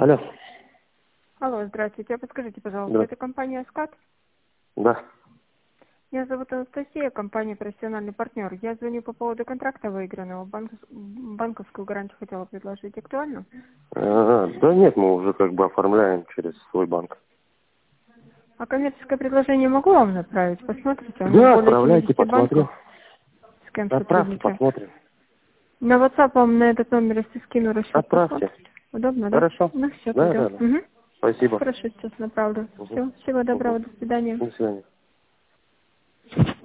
Алло. Алло, здравствуйте. Подскажите, пожалуйста, Да. это компания «Скат»? Да. Меня зовут Анастасия, компания «Профессиональный партнер». Я звоню по поводу контракта выигранного. Банковскую гарантию хотела предложить. Актуально? Да нет, мы уже как бы оформляем через свой банк. А коммерческое предложение могу вам направить? Посмотрите, у нас Да, более отправляйте, 70 банков, посмотрю. с кем Отправьте, сотрудничаем. посмотрим. На WhatsApp вам на этот номер, если скину расчет, Отправьте. посмотрите. Удобно, да? Хорошо. Ну все, Да, тогда. да, да. Спасибо. Хорошо, сейчас направлю. Угу. Все, всего Угу. доброго, до свидания. До свидания.